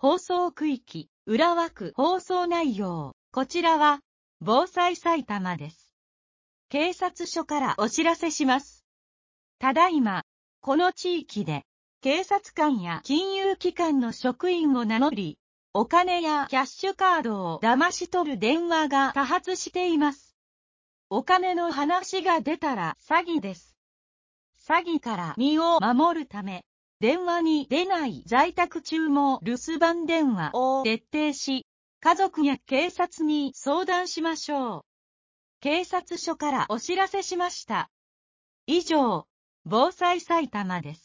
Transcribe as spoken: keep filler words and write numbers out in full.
放送区域、浦和区放送内容。こちらは、防災埼玉です。警察署からお知らせします。ただいま、この地域で、警察官や金融機関の職員を名乗り、お金やキャッシュカードを騙し取る電話が多発しています。お金の話が出たら詐欺です。詐欺から身を守るため、電話に出ない在宅中も留守番電話を徹底し、家族や警察に相談しましょう。警察署からお知らせしました。以上、防災埼玉です。